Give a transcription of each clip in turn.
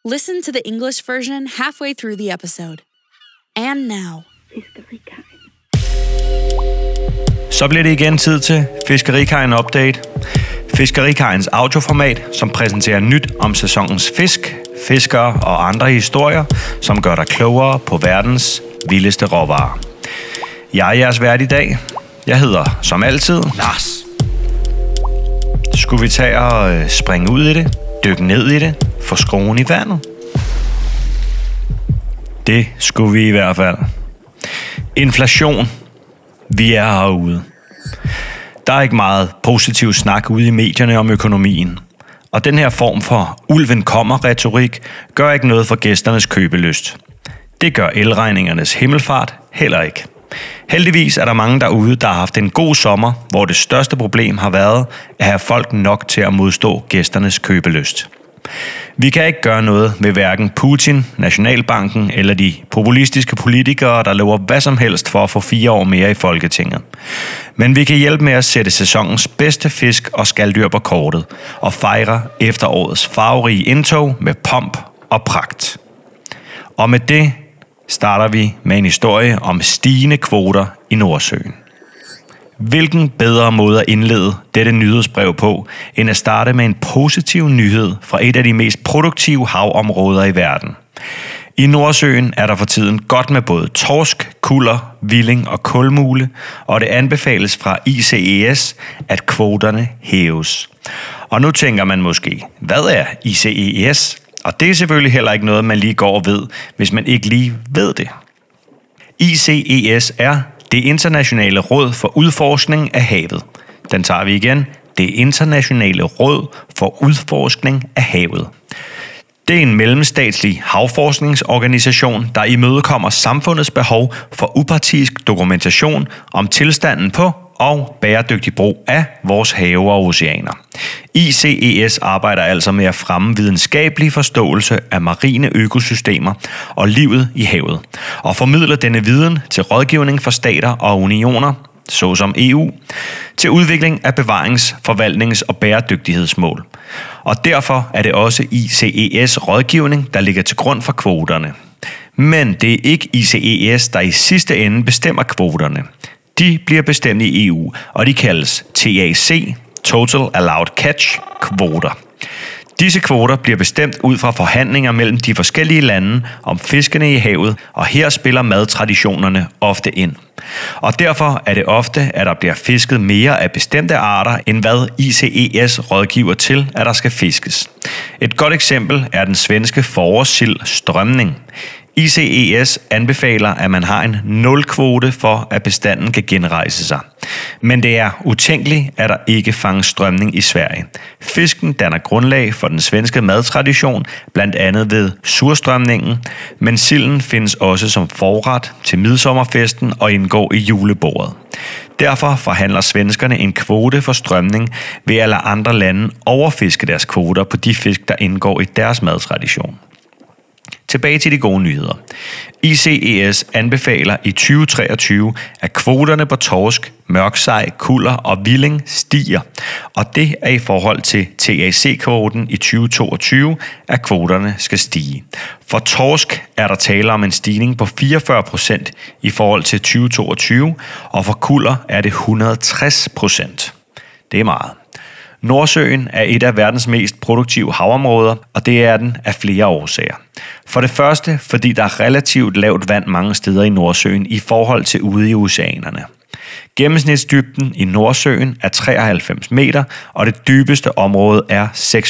Listen to the English version halfway through the episode. And now. Så bliver det igen tid til Fiskerikajen Update. Fiskerikajens audioformat, som præsenterer nyt om sæsonens fisk, fiskere og andre historier, som gør dig klogere på verdens vildeste råvarer. Jeg er jeres vært i dag. Jeg hedder, som altid, Lars. Skulle vi tage og springe ud i det, dykke ned i det, få skruen i vandet? Det skulle vi i hvert fald. Inflation. Vi er herude. Der er ikke meget positiv snak ude i medierne om økonomien. Og den her form for ulven kommer-retorik gør ikke noget for gæsternes købelyst. Det gør elregningernes himmelfart heller ikke. Heldigvis er der mange derude, der har haft en god sommer, hvor det største problem har været at have folk nok til at modstå gæsternes købelyst. Vi kan ikke gøre noget ved hverken Putin, Nationalbanken eller de populistiske politikere, der lover hvad som helst for at få 4 år mere i Folketinget. Men vi kan hjælpe med at sætte sæsonens bedste fisk og skaldyr på kortet og fejre efterårets farverige indtog med pomp og pragt. Og med det starter vi med en historie om stigende kvoter i Nordsøen. Hvilken bedre måde at indlede dette nyhedsbrev på, end at starte med en positiv nyhed fra et af de mest produktive havområder i verden. I Nordsøen er der for tiden godt med både torsk, kuller, hvilling og kulmule, og det anbefales fra ICES, at kvoterne hæves. Og nu tænker man måske, hvad er ICES? Og det er selvfølgelig heller ikke noget, man lige går og ved, hvis man ikke lige ved det. ICES er det internationale råd for udforskning af havet. Den tager vi igen. Det internationale råd for udforskning af havet. Det er en mellemstatslig havforskningsorganisation, der imødekommer samfundets behov for upartisk dokumentation om tilstanden på og bæredygtig brug af vores have og oceaner. ICES arbejder altså med at fremme videnskabelig forståelse af marine økosystemer og livet i havet, og formidler denne viden til rådgivning for stater og unioner, såsom EU, til udvikling af bevarings-, forvaltnings- og bæredygtighedsmål. Og derfor er det også ICES rådgivning, der ligger til grund for kvoterne. Men det er ikke ICES, der i sidste ende bestemmer kvoterne. De bliver bestemt i EU, og de kaldes TAC, Total Allowed Catch, kvoter. Disse kvoter bliver bestemt ud fra forhandlinger mellem de forskellige lande om fiskene i havet, og her spiller madtraditionerne ofte ind. Og derfor er det ofte, at der bliver fisket mere af bestemte arter, end hvad ICES rådgiver til, at der skal fiskes. Et godt eksempel er den svenske forårssild strømning. ICES anbefaler, at man har en 0-kvote for, at bestanden kan genrejse sig. Men det er utænkeligt, at der ikke fanges strømning i Sverige. Fisken danner grundlag for den svenske madtradition, blandt andet ved surstrømningen, men silden findes også som forret til midsommerfesten og indgår i julebordet. Derfor forhandler svenskerne en kvote for strømning ved at lade andre lande overfiske deres kvoter på de fisk, der indgår i deres madtradition. Tilbage til de gode nyheder. ICES anbefaler i 2023, at kvoterne på torsk, mørksej, kuller og hvilling stiger, og det er i forhold til TAC-kvoten i 2022, at kvoterne skal stige. For torsk er der tale om en stigning på 44% i forhold til 2022, og for kuller er det 160%. Det er meget. Nordsøen er et af verdens mest produktive havområder, og det er den af flere årsager. For det første, fordi der er relativt lavt vand mange steder i Nordsøen i forhold til ude i oceanerne. Gennemsnitsdybden i Nordsøen er 93 meter, og det dybeste område er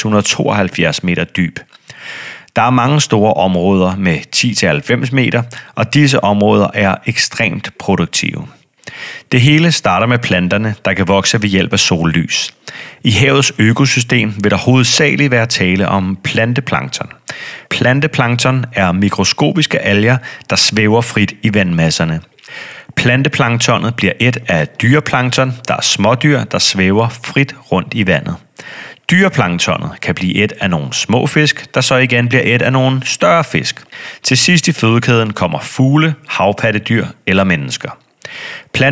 672 meter dyb. Der er mange store områder med 10-90 meter, og disse områder er ekstremt produktive. Det hele starter med planterne, der kan vokse ved hjælp af sollys. I havets økosystem vil der hovedsageligt være tale om planteplankton. Planteplankton er mikroskopiske alger, der svæver frit i vandmasserne. Planteplanktonet bliver et af dyreplankton, der er smådyr, der svæver frit rundt i vandet. Dyreplanktonet kan blive et af nogle små fisk, der så igen bliver et af nogle større fisk. Til sidst i fødekæden kommer fugle, havpattedyr eller mennesker.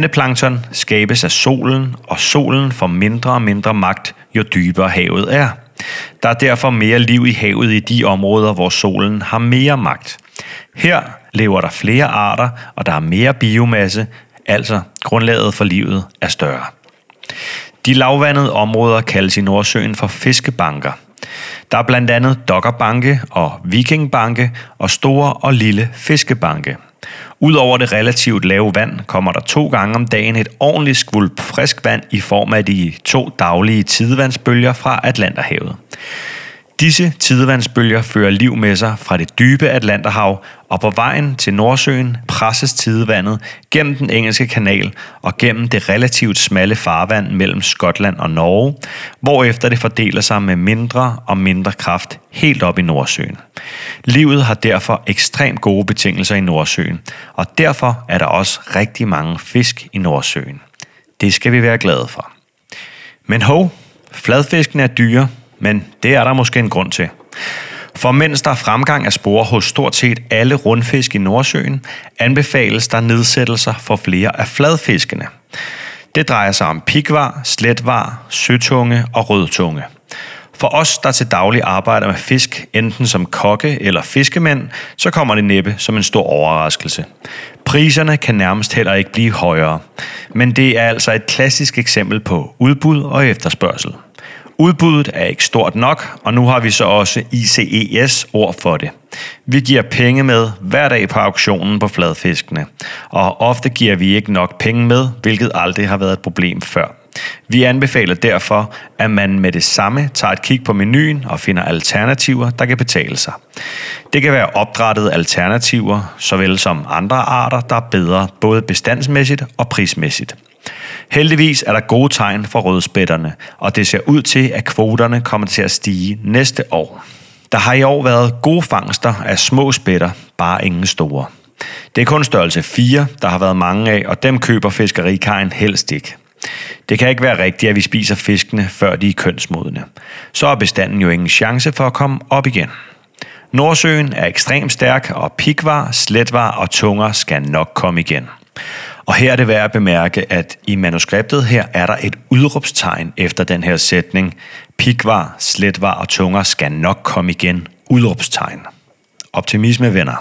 Planteplankton skabes af solen, og solen får mindre og mindre magt, jo dybere havet er. Der er derfor mere liv i havet i de områder, hvor solen har mere magt. Her lever der flere arter, og der er mere biomasse, altså grundlaget for livet er større. De lavvandede områder kaldes i Nordsøen for fiskebanker. Der er blandt andet Doggerbanke og Vikingbanke og store og lille fiskebanke. Udover det relativt lave vand kommer der 2 gange om dagen et ordentligt skvulp frisk vand i form af de 2 daglige tidevandsbølger fra Atlanterhavet. Disse tidevandsbølger fører liv med sig fra det dybe Atlanterhav, og på vejen til Nordsøen presses tidevandet gennem den engelske kanal og gennem det relativt smalle farvand mellem Skotland og Norge, hvorefter det fordeler sig med mindre og mindre kraft helt op i Nordsøen. Livet har derfor ekstremt gode betingelser i Nordsøen, og derfor er der også rigtig mange fisk i Nordsøen. Det skal vi være glade for. Men fladfiskene er dyre, men det er der måske en grund til. For mens der er fremgang af spore hos stort set alle rundfisk i Nordsøen, anbefales der nedsættelser for flere af fladfiskene. Det drejer sig om pikvar, sletvar, søtunge og rødtunge. For os, der til daglig arbejder med fisk, enten som kokke eller fiskemænd, så kommer det næppe som en stor overraskelse. Priserne kan nærmest heller ikke blive højere, men det er altså et klassisk eksempel på udbud og efterspørgsel. Udbuddet er ikke stort nok, og nu har vi så også ICES ord for det. Vi giver penge med hver dag på auktionen på fladfiskene, og ofte giver vi ikke nok penge med, hvilket aldrig har været et problem før. Vi anbefaler derfor, at man med det samme tager et kig på menuen og finder alternativer, der kan betale sig. Det kan være opdrættede alternativer, såvel som andre arter, der er bedre både bestandsmæssigt og prismæssigt. Heldigvis er der gode tegn for rødspætterne, og det ser ud til, at kvoterne kommer til at stige næste år. Der har i år været gode fangster af små spætter, bare ingen store. Det er kun størrelse 4, der har været mange af, og dem køber fiskerikajen helst ikke. Det kan ikke være rigtigt, at vi spiser fiskene, før de er kønsmodne. Så er bestanden jo ingen chance for at komme op igen. Nordsøen er ekstremt stærk, og pikvar, sletvar og tunger skal nok komme igen. Og her er det værd at bemærke, at i manuskriptet her er der et udråbstegn efter den her sætning. Pikvar, sletvar og tunger skal nok komme igen. Udråbstegn. Optimisme, venner.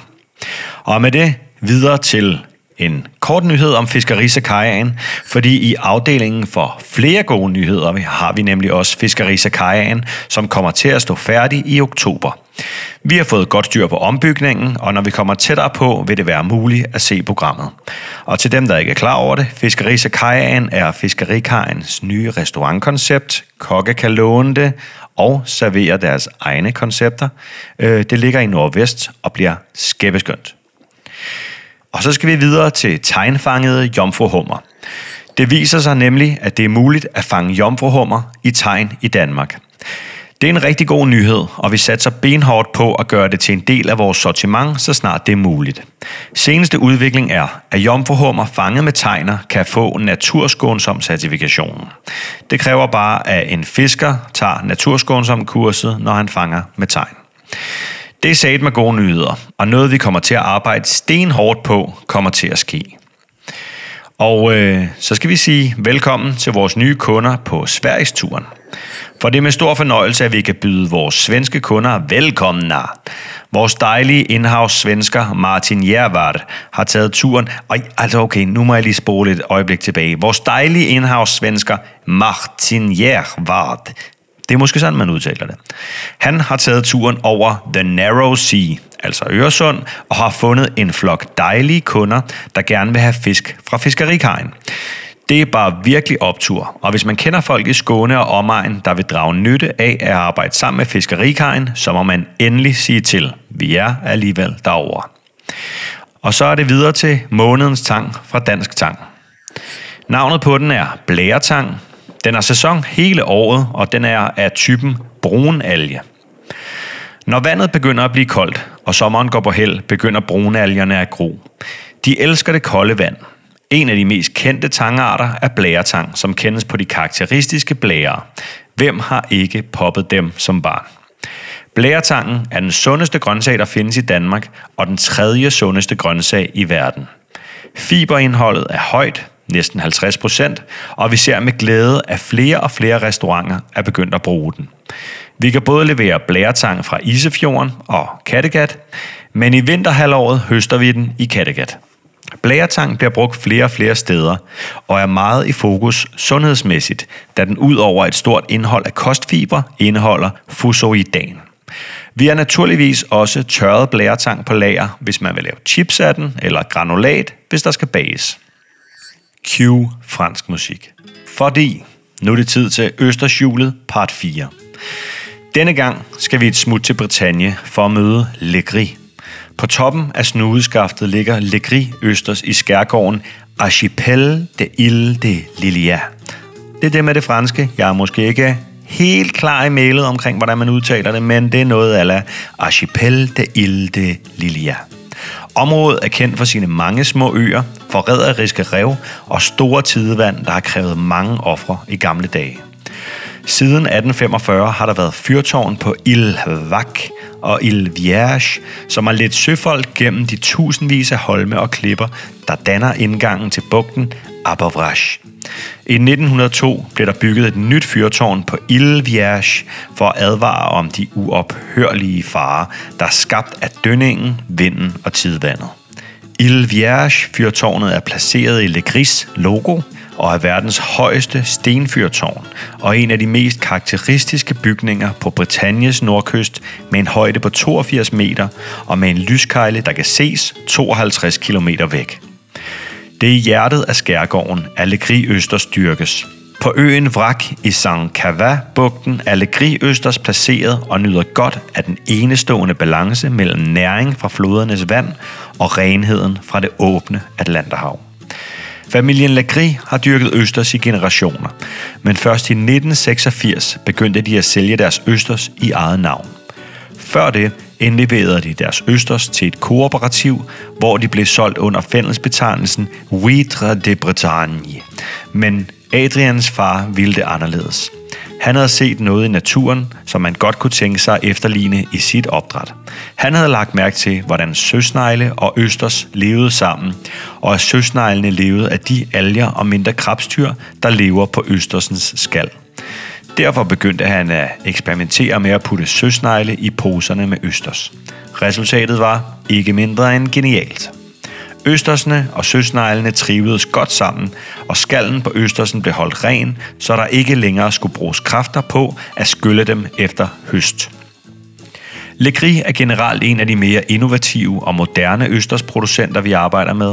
Og med det videre til en kort nyhed om Fiskerisakajaen, fordi i afdelingen for flere gode nyheder har vi nemlig også Fiskerisakajaen, som kommer til at stå færdig i oktober. Vi har fået godt styr på ombygningen, og når vi kommer tættere på, vil det være muligt at se programmet. Og til dem, der ikke er klar over det, Fiskerisakajaen er Fiskerikajens nye restaurantkoncept. Kokke kan låne det og servere deres egne koncepter. Det ligger i Nordvest og bliver skæppeskønt. Og så skal vi videre til tegnfangede jomfruhummer. Det viser sig nemlig, at det er muligt at fange jomfruhummer i tegn i Danmark. Det er en rigtig god nyhed, og vi satser benhårdt på at gøre det til en del af vores sortiment, så snart det er muligt. Seneste udvikling er, at jomfruhummer fanget med tegner kan få naturskånsom certifikationen. Det kræver bare, at en fisker tager naturskånsom kurset, når han fanger med tegn. Det er sat med gode nyheder, og noget vi kommer til at arbejde stenhårdt på, kommer til at ske. Og så skal vi sige velkommen til vores nye kunder på Sverigesturen. For det er med stor fornøjelse, at vi kan byde vores svenske kunder velkommen. Vores dejlige in-house svensker Martin Järvard har taget turen. Nu må jeg lige spole et øjeblik tilbage. Vores dejlige in-house svensker Martin Järvard. Det er måske sådan, man udtaler det. Han har taget turen over The Narrow Sea, altså Øresund, og har fundet en flok dejlige kunder, der gerne vil have fisk fra Fiskerikajen. Det er bare virkelig optur, og hvis man kender folk i Skåne og omegn, der vil drage nytte af at arbejde sammen med Fiskerikajen, så må man endelig sige til. Vi er alligevel derovre. Og så er det videre til månedens tang fra Dansk Tang. Navnet på den er blæretang. Den har sæson hele året, og den er af typen brunalge. Når vandet begynder at blive koldt, og sommeren går på held, begynder brunalgerne at gro. De elsker det kolde vand. En af de mest kendte tangarter er blæretang, som kendes på de karakteristiske blærer. Hvem har ikke poppet dem som barn? Blæretangen er den sundeste grøntsag, der findes i Danmark, og den 3. sundeste grøntsag i verden. Fiberindholdet er højt, næsten 50%, og vi ser med glæde, at flere og flere restauranter er begyndt at bruge den. Vi kan både levere blæretang fra Isefjorden og Kattegat, men i vinterhalvåret høster vi den i Kattegat. Blæretang bliver brugt flere og flere steder og er meget i fokus sundhedsmæssigt, da den ud over et stort indhold af kostfiber indeholder fusoidan. Vi har naturligvis også tørret blæretang på lager, hvis man vil lave chips af den, eller granulat, hvis der skal bages. Cue fransk musik. Fordi nu er det tid til Østershjulet part 4. Denne gang skal vi et smut til Bretagne for at møde Le Gris. På toppen af snudeskaftet ligger Le Gris østers i skærgården Archipel de Îles de Lillia. Det er det med det franske. Jeg er måske ikke helt klar i mailet omkring, hvordan man udtaler det, men det er noget ala Archipel de Îles de Lillia. Området er kendt for sine mange små øer, forræderiske rev og store tidevand, der har krævet mange ofre i gamle dage. Siden 1845 har der været fyrtårn på Île Vac og Île Vierge, som har ledt søfolk gennem de tusindvis af holme og klipper, der danner indgangen til bugten Abervrage. I 1902 blev der bygget et nyt fyrtårn på Île Vierge for at advare om de uophørlige farer, der er skabt af dønningen, vinden og tidevandet. Île Vierge fyrtårnet er placeret i Le Gris logo og er verdens højeste stenfyrtårn og en af de mest karakteristiske bygninger på Britannies nordkyst med en højde på 82 meter og med en lyskejle, der kan ses 52 kilometer væk. Det er i hjertet af skærgården, at Le Gris østers dyrkes. På øen Vrac i Saint-Cava-bugten er Le Gris østers placeret og nyder godt af den enestående balance mellem næring fra flodernes vand og renheden fra det åbne Atlanterhav. Familien Le Gris har dyrket østers i generationer, men først i 1986 begyndte de at sælge deres østers i eget navn. Før det indleverede de deres østers til et kooperativ, hvor de blev solgt under fællesbetegnelsen Huître de Bretagne. Men Adrians far ville det anderledes. Han havde set noget i naturen, som man godt kunne tænke sig at efterligne i sit opdræt. Han havde lagt mærke til, hvordan søsnegle og østers levede sammen, og at søsneglene levede af de alger og mindre krebsdyr, der lever på østersens skal. Derfor begyndte han at eksperimentere med at putte søsnegle i poserne med østers. Resultatet var ikke mindre end genialt. Østersene og søsneglene trivedes godt sammen, og skallen på østersen blev holdt ren, så der ikke længere skulle bruges kræfter på at skylle dem efter høst. Le Gris er generelt en af de mere innovative og moderne østersproducenter, vi arbejder med.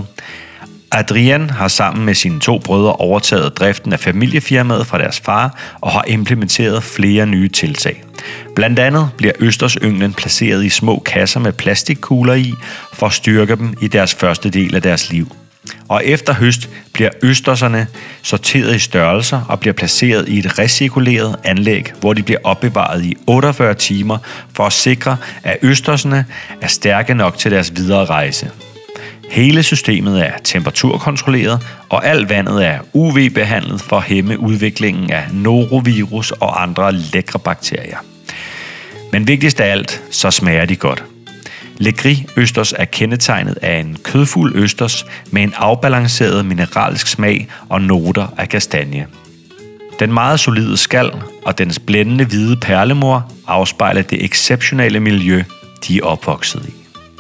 Adrien har sammen med sine 2 brødre overtaget driften af familiefirmaet fra deres far og har implementeret flere nye tiltag. Blandt andet bliver østersynglen placeret i små kasser med plastikkugler i, for at styrke dem i deres første del af deres liv. Og efter høst bliver østerserne sorteret i størrelser og bliver placeret i et recirkuleret anlæg, hvor de bliver opbevaret i 48 timer for at sikre, at østerserne er stærke nok til deres videre rejse. Hele systemet er temperaturkontrolleret, og alt vandet er UV-behandlet for at hæmme udviklingen af norovirus og andre lækre bakterier. Men vigtigst af alt, så smager de godt. Le Gris østers er kendetegnet af en kødfuld østers med en afbalanceret mineralsk smag og noter af kastanje. Den meget solide skal og dens blændende hvide perlemor afspejler det exceptionelle miljø, de er opvokset i.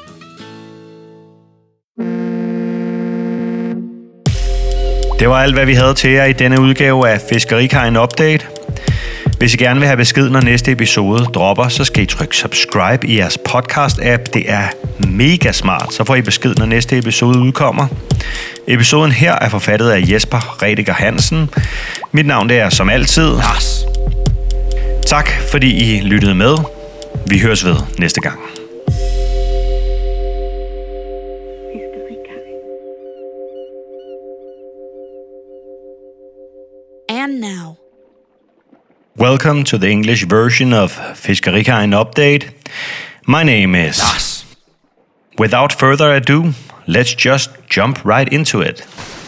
Det var alt, hvad vi havde til jer i denne udgave af Fiskerikajen Update. Hvis I gerne vil have besked, når næste episode dropper, så skal I trykke subscribe i jeres podcast-app. Det er mega smart, så får I besked, når næste episode udkommer. Episoden her er forfattet af Jesper Rediger Hansen. Mit navn det er som altid Lars. Tak fordi I lyttede med. Vi høres ved næste gang. And now, welcome to the English version of Fiskerikajen Update. My name is Lars. Without further ado, let's just jump right into it.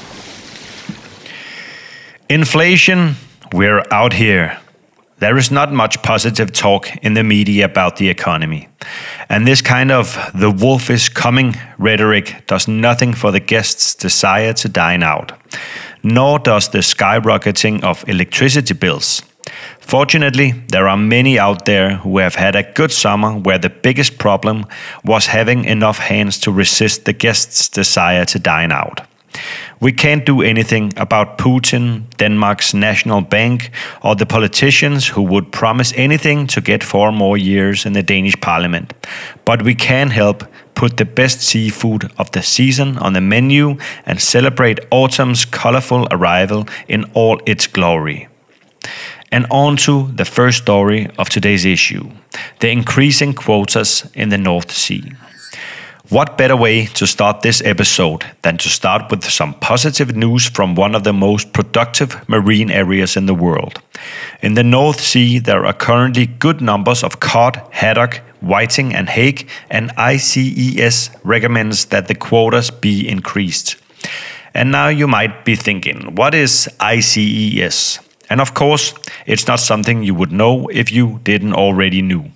Inflation, we're out here. There is not much positive talk in the media about the economy. And this kind of the wolf is coming rhetoric does nothing for the guests' desire to dine out. nor does the skyrocketing of electricity bills. Fortunately, there are many out there who have had a good summer where the biggest problem was having enough hands to resist the guests' desire to dine out. We can't do anything about Putin, Denmark's national bank, or the politicians who would promise anything to get 4 more years in the Danish parliament. But we can help put the best seafood of the season on the menu and celebrate autumn's colorful arrival in all its glory. And on to the first story of today's issue, the increasing quotas in the North Sea. What better way to start this episode than to start with some positive news from one of the most productive marine areas in the world. In the North Sea, there are currently good numbers of cod, haddock, whiting and hake, and ICES recommends that the quotas be increased. And now you might be thinking, what is ICES? And of course, it's not something you would know if you didn't already know.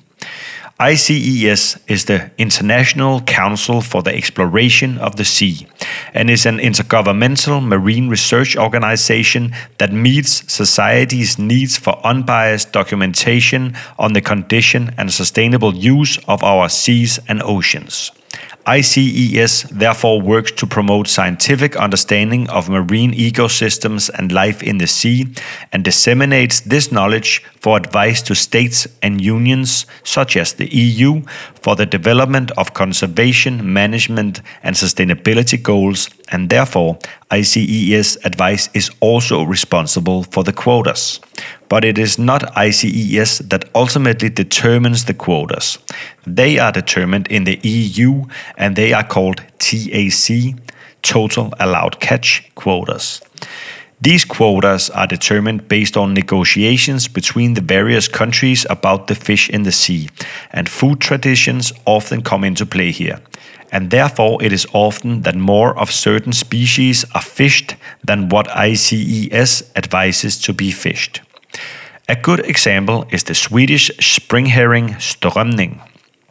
ICES is the International Council for the Exploration of the Sea and is an intergovernmental marine research organization that meets society's needs for unbiased documentation on the condition and sustainable use of our seas and oceans. ICES therefore works to promote scientific understanding of marine ecosystems and life in the sea and disseminates this knowledge for advice to states and unions such as the EU for the development of conservation, management and sustainability goals, and therefore ICES advice is also responsible for the quotas. But it is not ICES that ultimately determines the quotas. They are determined in the EU and they are called TAC, Total Allowed Catch quotas. These quotas are determined based on negotiations between the various countries about the fish in the sea, and food traditions often come into play here. And therefore it is often that more of certain species are fished than what ICES advises to be fished. A good example is the Swedish spring herring strömming.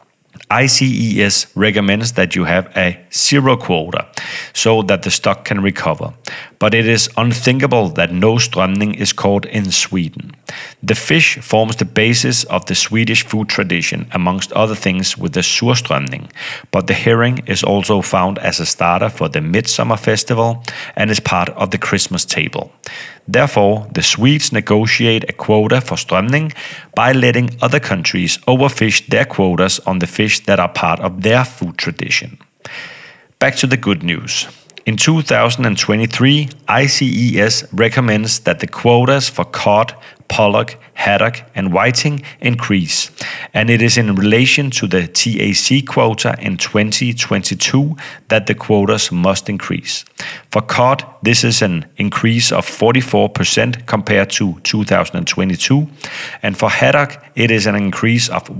ICES recommends that you have a 0 quota so that the stock can recover. But it is unthinkable that no strömming is caught in Sweden. The fish forms the basis of the Swedish food tradition, amongst other things with the surströmming. But the herring is also found as a starter for the Midsummer Festival and is part of the Christmas table. Therefore, the Swedes negotiate a quota for strömming by letting other countries overfish their quotas on the fish that are part of their food tradition. Back to the good news. In 2023, ICES recommends that the quotas for cod, pollock, haddock and whiting increase, and it is in relation to the TAC quota in 2022 that the quotas must increase. For cod, this is an increase of 44% compared to 2022, and for haddock, it is an increase of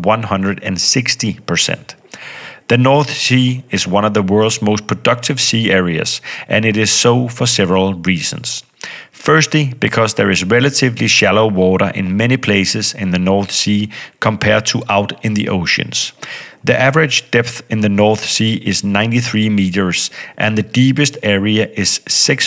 160%. The North Sea is one of the world's most productive sea areas, and it is so for several reasons. Firstly, because there is relatively shallow water in many places in the North Sea compared to out in the oceans. The average depth in the North Sea is 93 meters, and the deepest area is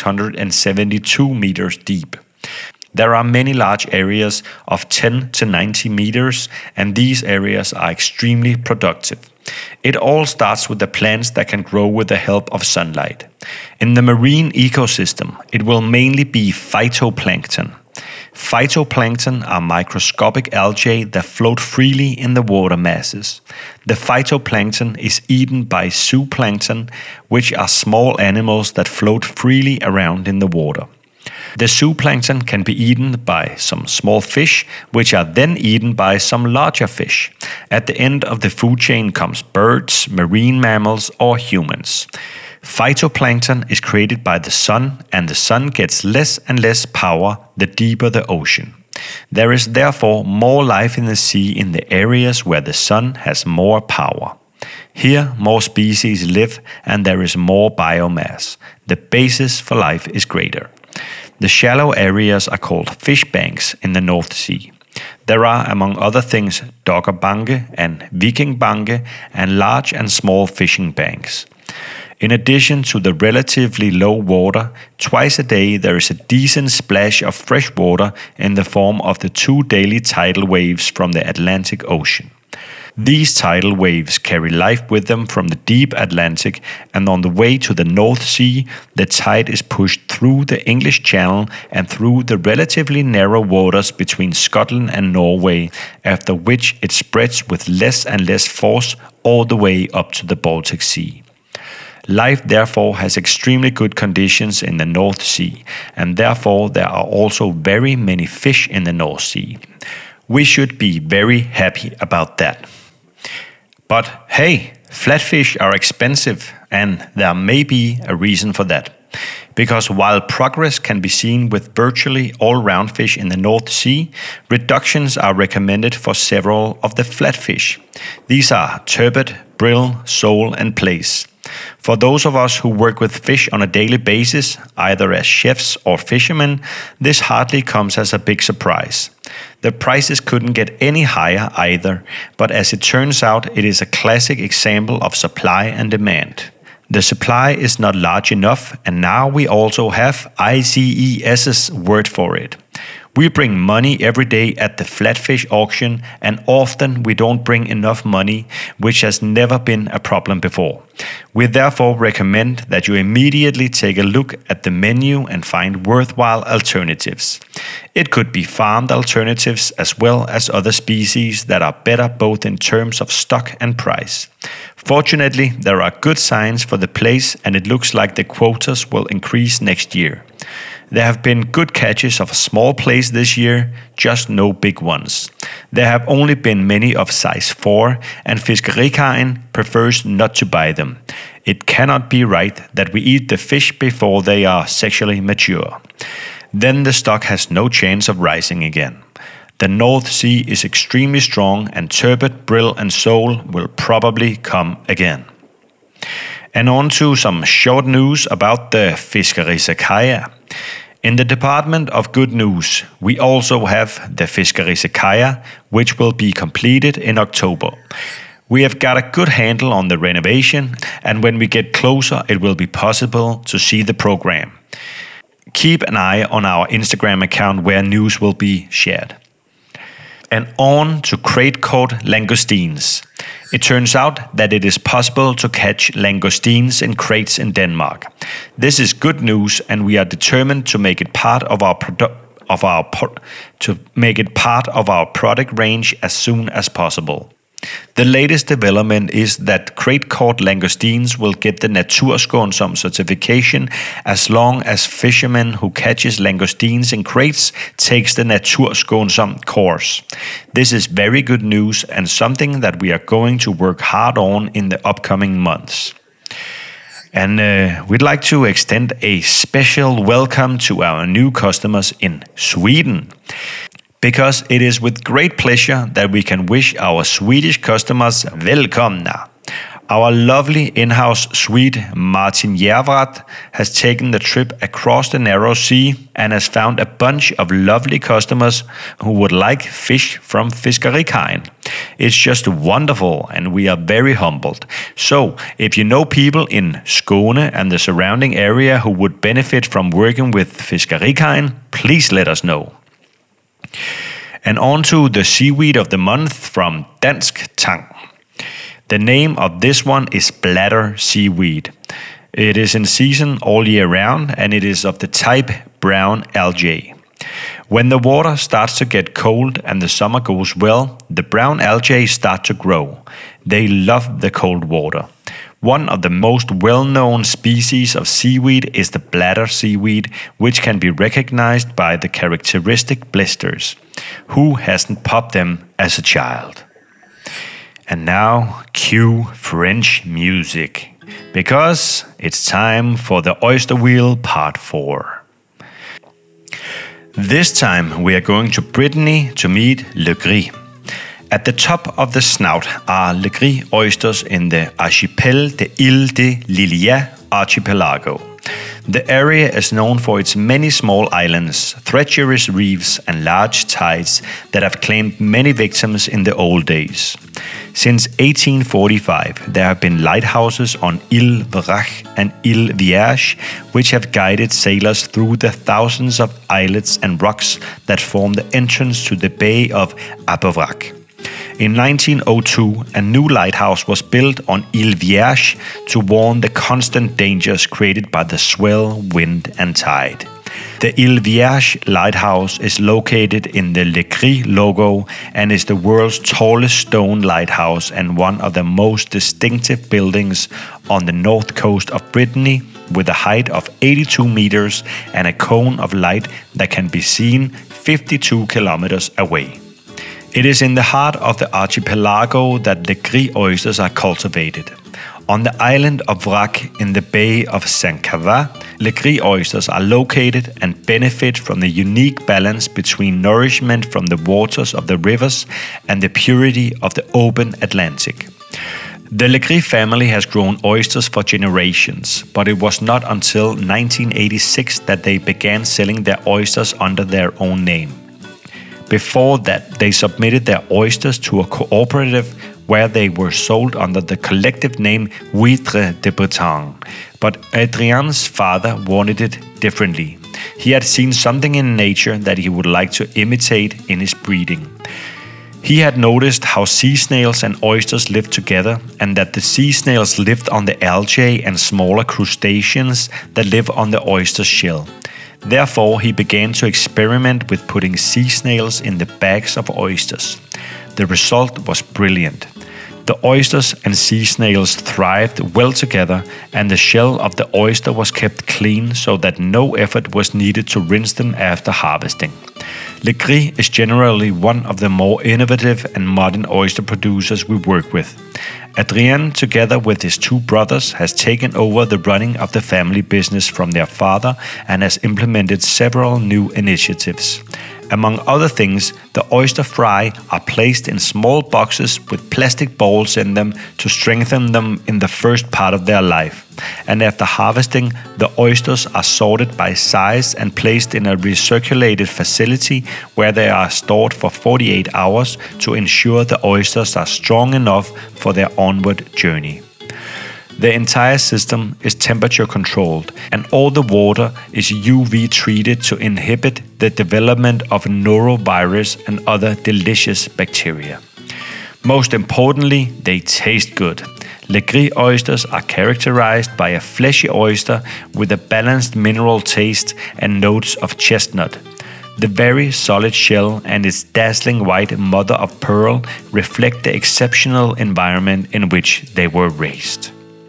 672 meters deep. There are many large areas of 10 to 90 meters, and these areas are extremely productive. It all starts with the plants that can grow with the help of sunlight. In the marine ecosystem, it will mainly be phytoplankton. Phytoplankton are microscopic algae that float freely in the water masses. The phytoplankton is eaten by zooplankton, which are small animals that float freely around in the water. The zooplankton can be eaten by some small fish, which are then eaten by some larger fish. At the end of the food chain comes birds, marine mammals, or humans. Phytoplankton is created by the sun, and the sun gets less and less power the deeper the ocean. There is therefore more life in the sea in the areas where the sun has more power. Here, more species live, and there is more biomass. The basis for life is greater. The shallow areas are called fish banks in the North Sea. There are, among other things, Doggerbanke and Vikingbanke, and large and small fishing banks. In addition to the relatively low water, twice a day there is a decent splash of fresh water in the form of the 2 daily tidal waves from the Atlantic Ocean. These tidal waves carry life with them from the deep Atlantic, and on the way to the North Sea, the tide is pushed through the English Channel and through the relatively narrow waters between Scotland and Norway, after which it spreads with less and less force all the way up to the Baltic Sea. Life therefore has extremely good conditions in the North Sea, and therefore there are also very many fish in the North Sea. We should be very happy about that. But hey, flatfish are expensive, and there may be a reason for that. Because while progress can be seen with virtually all roundfish in the North Sea, reductions are recommended for several of the flatfish. These are turbot, brill, sole, and plaice. For those of us who work with fish on a daily basis, either as chefs or fishermen, this hardly comes as a big surprise. The prices couldn't get any higher either, but as it turns out, it is a classic example of supply and demand. The supply is not large enough, and now we also have ICES's word for it. We bring money every day at the flatfish auction, and often we don't bring enough money, which has never been a problem before. We therefore recommend that you immediately take a look at the menu and find worthwhile alternatives. It could be farmed alternatives as well as other species that are better both in terms of stock and price. Fortunately, there are good signs for the plaice, and it looks like the quotas will increase next year. There have been good catches of small plaice this year, just no big ones. There have only been many of size 4, and Fiskerikajen prefers not to buy them. It cannot be right that we eat the fish before they are sexually mature. Then the stock has no chance of rising again. The North Sea is extremely strong, and turbot, brill, and sole will probably come again. And on to some short news about the Fiskerisekaja. In the department of good news, we also have the Fiskerisekaja, which will be completed in October. We have got a good handle on the renovation, and when we get closer, it will be possible to see the program. Keep an eye on our Instagram account where news will be shared. And on to crate-caught langoustines. It turns out that it is possible to catch langoustines in crates in Denmark. This is good news, and we are determined to make it part of our product range as soon as possible. The latest development is that crate-caught langoustines will get the Naturskånsom certification as long as fishermen who catches langoustines in crates takes the Naturskånsom course. This is very good news and something that we are going to work hard on in the upcoming months. And we'd like to extend a special welcome to our new customers in Sweden, because it is with great pleasure that we can wish our Swedish customers välkomna. Our lovely in-house Swede Martin Järvrat has taken the trip across the narrow sea and has found a bunch of lovely customers who would like fish from Fiskerikajen. It's just wonderful, and we are very humbled. So, if you know people in Skåne and the surrounding area who would benefit from working with Fiskerikajen, please let us know. And on to the seaweed of the month from Dansk Tang. The name of this one is bladder seaweed. It is in season all year round, and it is of the type brown algae. When the water starts to get cold and the summer goes well, the brown algae start to grow. They love the cold water. One of the most well-known species of seaweed is the bladder seaweed, which can be recognized by the characteristic blisters. Who hasn't popped them as a child? And now, cue French music, because it's time for the Oyster Wheel Part 4. This time we are going to Brittany to meet Le Gris. At the top of the snout are Le Gris oysters in the Archipel de Îles de Lilia archipelago. The area is known for its many small islands, treacherous reefs, and large tides that have claimed many victims in the old days. Since 1845, there have been lighthouses on Île Vrac and Île Vierge, which have guided sailors through the thousands of islets and rocks that form the entrance to the Bay of Abervrac. In 1902, a new lighthouse was built on Île Vierge to warn the constant dangers created by the swell, wind, and tide. The Île Vierge lighthouse is located in the Le Gris logo and is the world's tallest stone lighthouse and one of the most distinctive buildings on the north coast of Brittany, with a height of 82 meters and a cone of light that can be seen 52 kilometers away. It is in the heart of the archipelago that Le Gris oysters are cultivated. On the island of Vrac in the Bay of Saint-Cava, Le Gris oysters are located and benefit from the unique balance between nourishment from the waters of the rivers and the purity of the open Atlantic. The Le Gris family has grown oysters for generations, but it was not until 1986 that they began selling their oysters under their own name. Before that, they submitted their oysters to a cooperative where they were sold under the collective name Huîtres de Bretagne. But Adrien's father wanted it differently. He had seen something in nature that he would like to imitate in his breeding. He had noticed how sea snails and oysters lived together, and that the sea snails lived on the algae and smaller crustaceans that live on the oyster shell. Therefore, he began to experiment with putting sea snails in the bags of oysters. The result was brilliant. The oysters and sea snails thrived well together, and the shell of the oyster was kept clean so that no effort was needed to rinse them after harvesting. Le Gris is generally one of the more innovative and modern oyster producers we work with. Adrien, together with his two brothers, has taken over the running of the family business from their father and has implemented several new initiatives. Among other things, the oyster fry are placed in small boxes with plastic balls in them to strengthen them in the first part of their life. And after harvesting, the oysters are sorted by size and placed in a recirculated facility where they are stored for 48 hours to ensure the oysters are strong enough for their onward journey. The entire system is temperature controlled, and all the water is UV treated to inhibit the development of norovirus and other delicious bacteria. Most importantly, they taste good. Le Gris oysters are characterized by a fleshy oyster with a balanced mineral taste and notes of chestnut. The very solid shell and its dazzling white mother of pearl reflect the exceptional environment in which they were raised.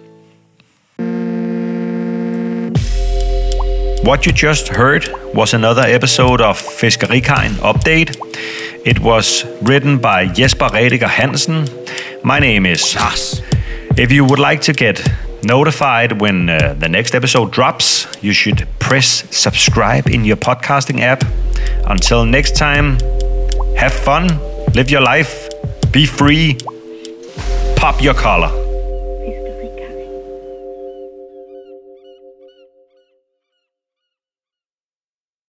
What you just heard was another episode of Fiskerikajen Update. It was written by Jesper Rediger Hansen. My name is Lars. If you would like to get notified when the next episode drops, you should press subscribe in your podcasting app. Until next time, have fun, live your life, be free, pop your collar.